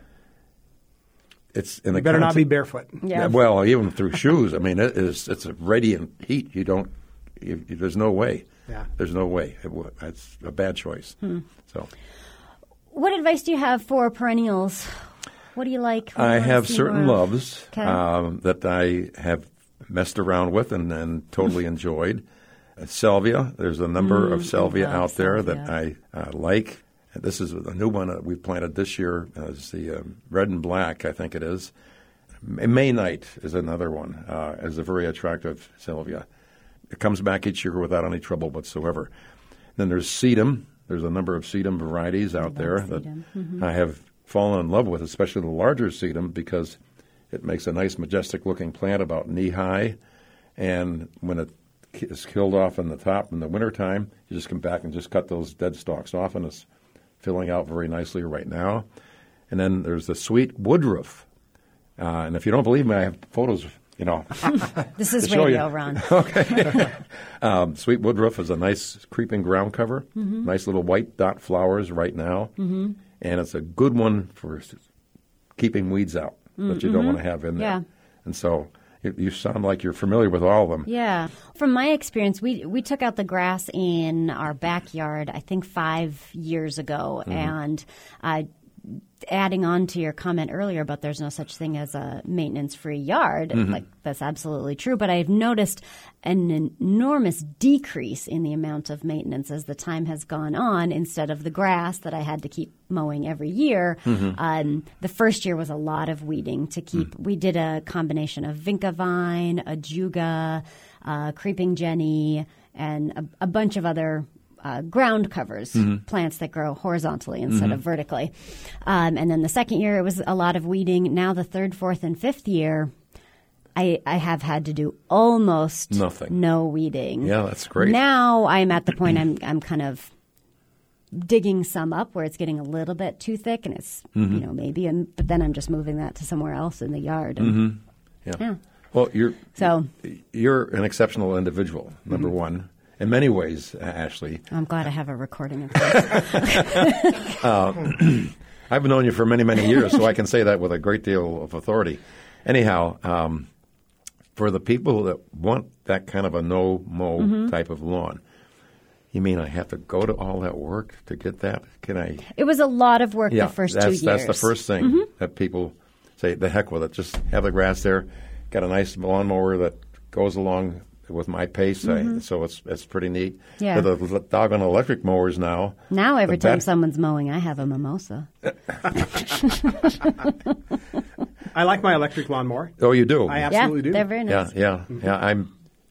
it's in You the better not context- be barefoot. Yeah. Well, even through shoes. I mean, it is, it's a radiant heat. You don't, you, you- there's no way. Yeah. There's no way. It, wa- it's a bad choice. Hmm. So What advice do you have for perennials? What do you like? What do you I wanna have see certain more of? loves Okay. um, that I have messed around with and, and totally enjoyed. Uh, salvia. There's a number Mm, of salvia I love out there that salvia. I uh, like. And this is a new one that we've planted this year. Uh, it's the um, red and black, I think it is. May Night is another one. Uh, is a very attractive salvia. It comes back each year without any trouble whatsoever. Then there's sedum. There's a number of sedum varieties out there that sedum. Mhm. I have fallen in love with, especially the larger sedum, because it makes a nice, majestic-looking plant about knee-high. And when it is killed off in the top in the wintertime, you just come back and just cut those dead stalks off, and it's filling out very nicely right now. And then there's the sweet woodruff. Uh, and if you don't believe me, I have photos, you know. This is to show radio, you. Ron. Okay. um, sweet woodruff is a nice creeping ground cover. Mm-hmm. Nice little white dot flowers right now. Mm-hmm. And it's a good one for keeping weeds out mm-hmm. that you don't want to have in there. Yeah. And so you, you sound like you're familiar with all of them. Yeah. From my experience, we we took out the grass in our backyard, I think five years ago. Mm-hmm. And uh, adding on to your comment earlier about there's no such thing as a maintenance-free yard, Mm-hmm. like that's absolutely true. But I've noticed an enormous decrease in the amount of maintenance as the time has gone on. Instead of the grass that I had to keep mowing every year, Mm-hmm. um, the first year was a lot of weeding to keep. Mm. We did a combination of vinca vine, ajuga, uh, creeping jenny, and a, a bunch of other Uh, ground covers, Mm-hmm. plants that grow horizontally instead Mhm. of vertically. Um, and then the second year, it was a lot of weeding. Now the third, fourth, and fifth year, I, I have had to do almost Nothing. no weeding. Yeah, that's great. Now I'm at the point I'm I'm kind of digging some up where it's getting a little bit too thick, and it's Mhm. you know maybe, and but then I'm just moving that to somewhere else in the yard. And, Mm-hmm. Yeah. yeah. Well, you're So- you're an exceptional individual, number Mm-hmm. one. In many ways, uh, Ashley. I'm glad I have a recording of this. uh, I've known you for many, many years, so I can say that with a great deal of authority. Anyhow, um, for the people that want that kind of a no-mow Mhm. type of lawn, you mean I have to go to all that work to get that? Can I? It was a lot of work yeah, the first that's, two years. that's the first thing Mhm. that people say, the heck with it. Just have the grass there. Got a nice lawnmower that goes along with my pace, Mhm. I, so it's it's pretty neat. Yeah. The, the doggone electric mowers now. Now every the time bat- someone's mowing, I have a mimosa. I like my electric lawnmower. Oh, you do? I absolutely Yeah, do. they're very nice. Yeah, yeah, Mhm. yeah. I'm.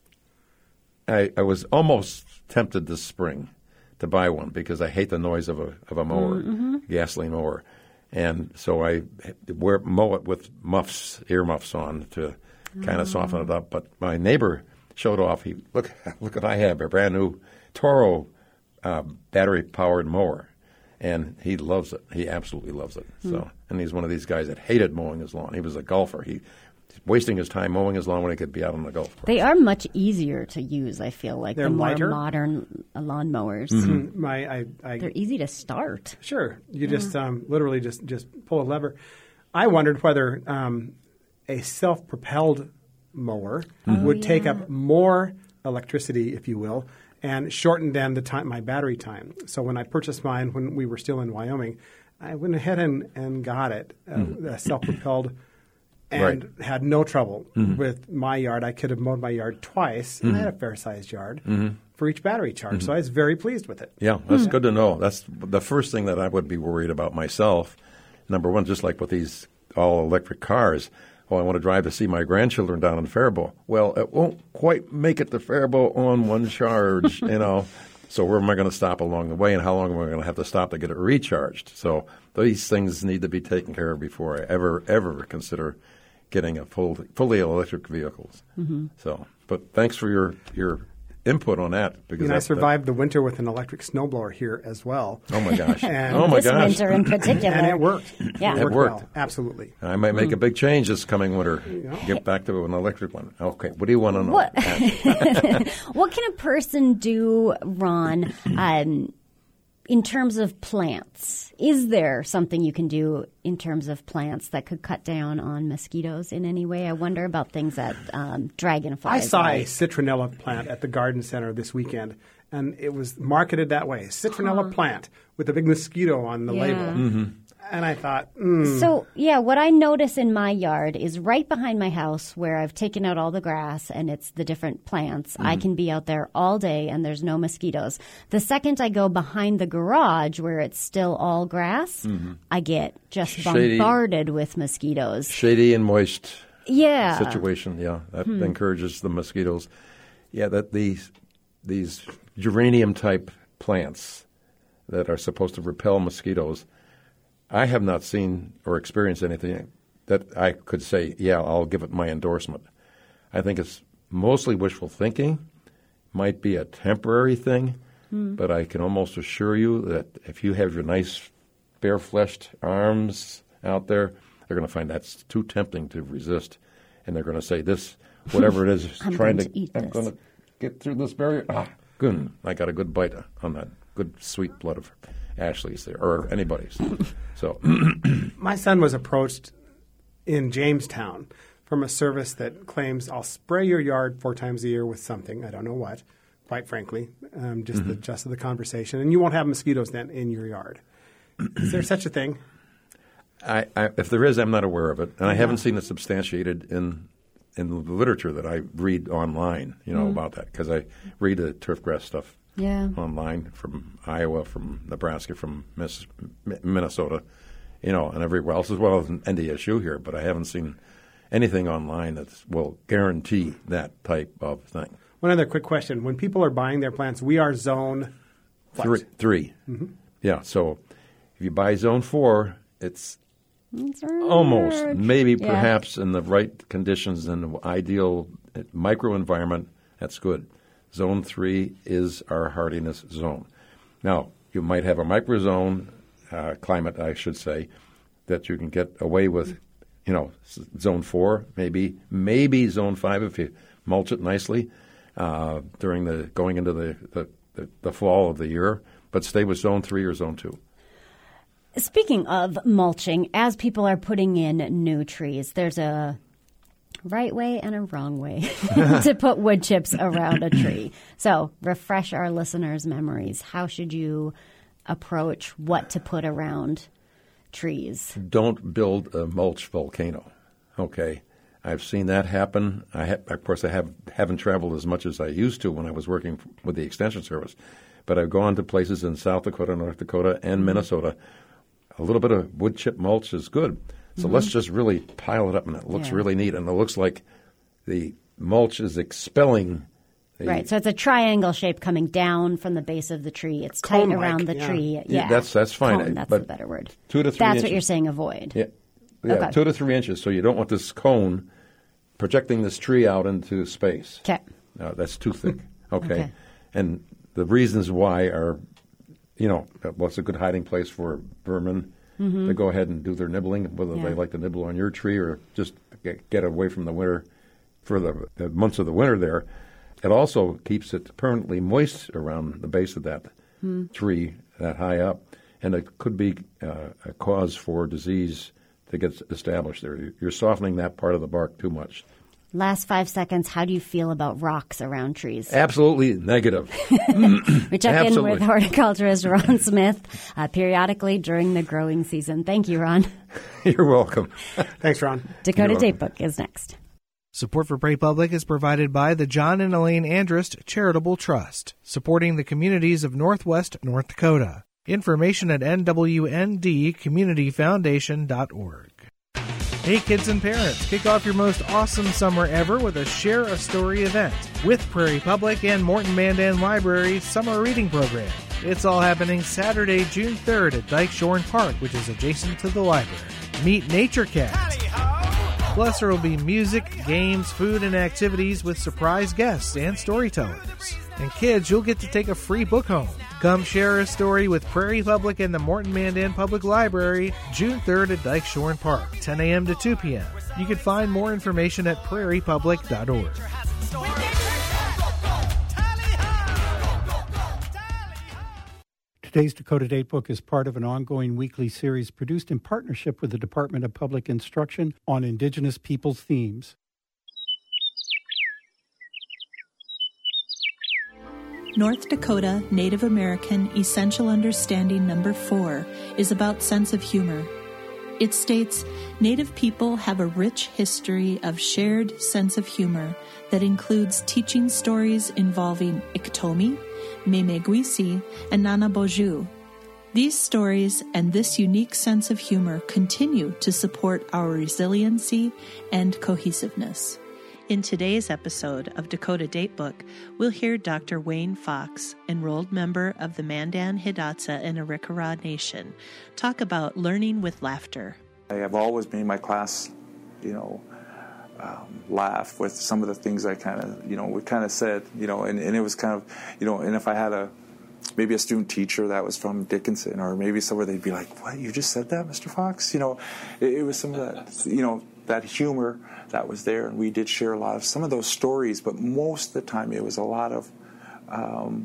I I was almost tempted this spring to buy one because I hate the noise of a of a mower, Mhm. gasoline mower, and so I wear mow it with muffs, ear muffs on to kind of soften it up. But my neighbor showed off. He look look what I have, a brand new Toro uh, battery powered mower, and he loves it. He absolutely loves it. Hmm. So, and he's one of these guys that hated mowing his lawn. He was a golfer. He he's wasting his time mowing his lawn when he could be out on the golf course. They are much easier to use, I feel like, They're the more lighter. modern lawn mowers. Mm-hmm. My, I, I, They're easy to start. Sure, you Yeah. just um, literally just just pull a lever. I wondered whether um, a self-propelled mower Oh, would take yeah. up more electricity, if you will, and shorten down the time, my battery time. So when I purchased mine, when we were still in Wyoming, I went ahead and, and got it, uh, Mm. uh, self-propelled, and Right. had no trouble Mhm. with my yard. I could have mowed my yard twice, and I Mhm. had a fair-sized yard Mhm. for each battery charge. Mhm. So I was very pleased with it. Yeah, that's Hmm. good to know. That's the first thing that I would be worried about myself. Number one, just like with these all-electric cars, oh, I want to drive to see my grandchildren down in Faribault. Well, it won't quite make it to Faribault on one charge, you know. So where am I going to stop along the way, and how long am I going to have to stop to get it recharged? So these things need to be taken care of before I ever, ever consider getting a full, fully electric vehicles. Mm-hmm. So, but thanks for your your input on that. Because And I that- that- survived the winter with an electric snowblower here as well. Oh my gosh! And oh my This gosh! winter in particular. And it worked. Yeah. It worked. worked. well. Absolutely. I might make a Hmm. big change this coming winter. Yeah. Get back to an electric one. Okay, what do you want to know? What, what can a person do, Ron, um, in terms of plants? Is there something you can do in terms of plants that could cut down on mosquitoes in any way? I wonder about things that um, dragonflies. I saw a like. citronella plant at the garden center this weekend, and it was marketed that way, citronella Huh. plant with a big mosquito on the Yeah. label. Mm-hmm. And I thought, mm, So, yeah, what I notice in my yard is right behind my house where I've taken out all the grass and it's the different plants. I Mm-hmm. can be out there all day and there's no mosquitoes. The second I go behind the garage where it's still all grass, I get just Mm-hmm. Shady. bombarded with mosquitoes. Shady and moist Yeah. situation. Yeah, that Hmm. encourages the mosquitoes. Yeah, that these these geranium type plants that are supposed to repel mosquitoes I have not seen or experienced anything that I could say, yeah, I'll give it my endorsement. I think it's mostly wishful thinking, might be a temporary thing, mm. but I can almost assure you that if you have your nice bare-fleshed arms out there, they're going to find that's too tempting to resist, and they're going to say this, whatever it is, I'm trying going to, to eat I'm this. going to get through this barrier. Ah, good. I got a good bite on that good sweet blood of Ashley's there, or anybody's. So, my son was approached in Jamestown from a service that claims I'll spray your yard four times a year with something. I don't know what, quite frankly, um, just mm-hmm. the gist of the conversation. And you won't have mosquitoes then in your yard. Is there such a thing? I, I, if there is, I'm not aware of it. And I haven't seen it substantiated in in the literature that I read online, you know, mm. about that. Because I read the turfgrass stuff yeah. online from Iowa, from Nebraska, from Miss, Minnesota, you know, and everywhere else, as well as N D S U here. But I haven't seen anything online that will guarantee that type of thing. One other quick question. When people are buying their plants, we are zone what? Three. three. Mm-hmm. Yeah, so if you buy zone four, it's It's almost, maybe yeah. perhaps in the right conditions and the ideal microenvironment, that's good. Zone three is our hardiness zone. Now, you might have a microzone uh, climate, I should say, that you can get away with. You know, zone four, maybe, maybe zone five if you mulch it nicely uh, during the going into the, the, the, the fall of the year, but stay with zone three or zone two. Speaking of mulching, as people are putting in new trees, there's a right way and a wrong way to put wood chips around a tree. So refresh our listeners' memories. How should you approach what to put around trees? Don't build a mulch volcano, okay? I've seen that happen. I ha- of course, I have, haven't traveled as much as I used to when I was working with the Extension Service, but I've gone to places in South Dakota, North Dakota, and mm-hmm. Minnesota. A little bit of wood chip mulch is good. So mm-hmm. let's just really pile it up, and it looks yeah. really neat, and it looks like the mulch is expelling the right, so it's a triangle shape coming down from the base of the tree. It's tight Cone-like, around the yeah. tree. Yeah, yeah that's that's fine. Cone, that's but a better word. Two to three That's inches. what you're saying, avoid. Yeah, yeah okay. two to three inches. So you don't want this cone projecting this tree out into space. Okay. No, that's too thick. Okay. okay. And the reasons why are, you know, what's a good hiding place for vermin mm-hmm. to go ahead and do their nibbling, whether yeah. they like to nibble on your tree or just get, get away from the winter for the, the months of the winter there. It also keeps it permanently moist around the base of that mm. tree that high up, and it could be uh, a cause for disease that gets established there. You're softening that part of the bark too much. Last five seconds, how do you feel about rocks around trees? Absolutely negative. We check Absolutely. in with horticulturist Ron Smith uh, periodically during the growing season. Thank you, Ron. You're welcome. Thanks, Ron. Dakota Datebook is next. Support for Prairie Public is provided by the John and Elaine Andrist Charitable Trust, supporting the communities of Northwest North Dakota. Information at N W N D community foundation dot org. Hey kids and parents, kick off your most awesome summer ever with a Share a Story event with Prairie Public and Morton Mandan Library's summer reading program. It's all happening Saturday, June third at Dyke Shorn Park, which is adjacent to the library. Meet Nature Cats. Plus, there will be music, games, food, and activities with surprise guests and storytellers. And kids, you'll get to take a free book home. Come share a story with Prairie Public and the Morton Mandan Public Library, June third at Dyke Shorn Park, ten a.m. to two p.m. You can find more information at prairie public dot org. Today's Dakota Datebook is part of an ongoing weekly series produced in partnership with the Department of Public Instruction on Indigenous peoples themes. North Dakota Native American Essential Understanding Number four is about sense of humor. It states, Native people have a rich history of shared sense of humor that includes teaching stories involving Iktomi, Memegwisi, and Nanaboju. These stories and this unique sense of humor continue to support our resiliency and cohesiveness. In today's episode of Dakota Datebook, we'll hear Doctor Wayne Fox, enrolled member of the Mandan, Hidatsa, and Arikara Nation, talk about learning with laughter. I have always made my class, you know, um, laugh with some of the things I kind of, you know, we kind of said, you know, and, and it was kind of, you know, and if I had a, maybe a student teacher that was from Dickinson, or maybe somewhere, they'd be like, what, you just said that, Mister Fox? You know, it, it was some of that, you know, that humor that was there, and we did share a lot of some of those stories, but most of the time it was a lot of um,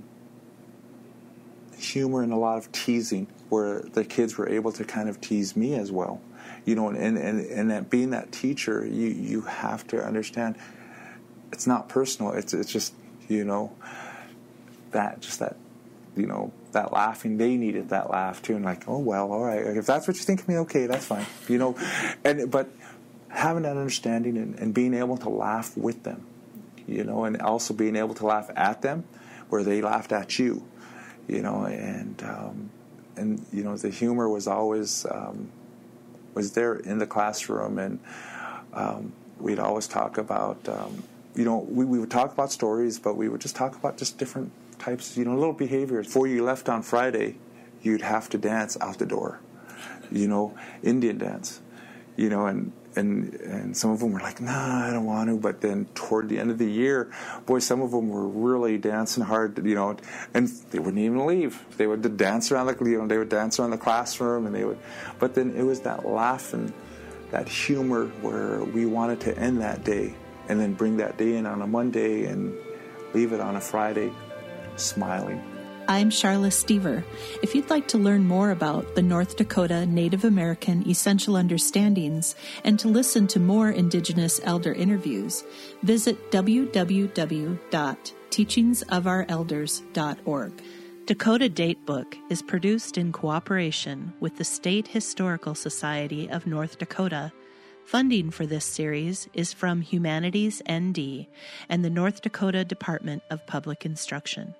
humor and a lot of teasing, where the kids were able to kind of tease me as well. You know, and, and, and that being that teacher, you, you have to understand it's not personal. It's it's just, you know, that, just that, you know, that laughing. They needed that laugh too, and like, oh, well, all right. If that's what you think of me, okay, that's fine. You know, and but having that understanding and, and being able to laugh with them, you know, and also being able to laugh at them where they laughed at you, you know, and, um, and you know, the humor was always, um, was there in the classroom, and um, we'd always talk about, um, you know, we, we would talk about stories, but we would just talk about just different types, you know, little behaviors. Before you left on Friday, you'd have to dance out the door, you know, Indian dance, you know, and And and some of them were like, nah, I don't want to. But then toward the end of the year, boy, some of them were really dancing hard, you know, and they wouldn't even leave. They would dance around the, you know, they would dance around the classroom, and they would. But then it was that laugh and that humor where we wanted to end that day and then bring that day in on a Monday and leave it on a Friday, smiling. I'm Charla Stever. If you'd like to learn more about the North Dakota Native American Essential Understandings and to listen to more Indigenous elder interviews, visit w w w dot teachings of our elders dot org. Dakota Datebook is produced in cooperation with the State Historical Society of North Dakota. Funding for this series is from Humanities N D and the North Dakota Department of Public Instruction.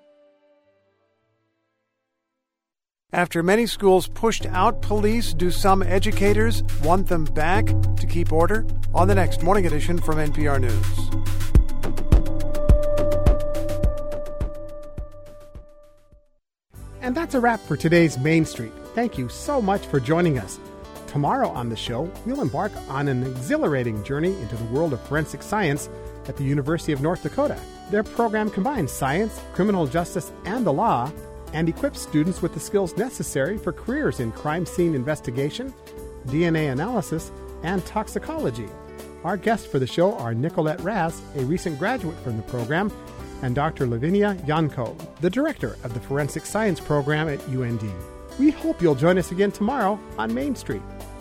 After many schools pushed out police, do some educators want them back to keep order? On the next Morning Edition from N P R News. And that's a wrap for today's Main Street. Thank you so much for joining us. Tomorrow on the show, we'll embark on an exhilarating journey into the world of forensic science at the University of North Dakota. Their program combines science, criminal justice, and the law, and equips students with the skills necessary for careers in crime scene investigation, D N A analysis, and toxicology. Our guests for the show are Nicolette Raz, a recent graduate from the program, and Doctor Lavinia Yanko, the director of the Forensic Science program at U N D. We hope you'll join us again tomorrow on Main Street.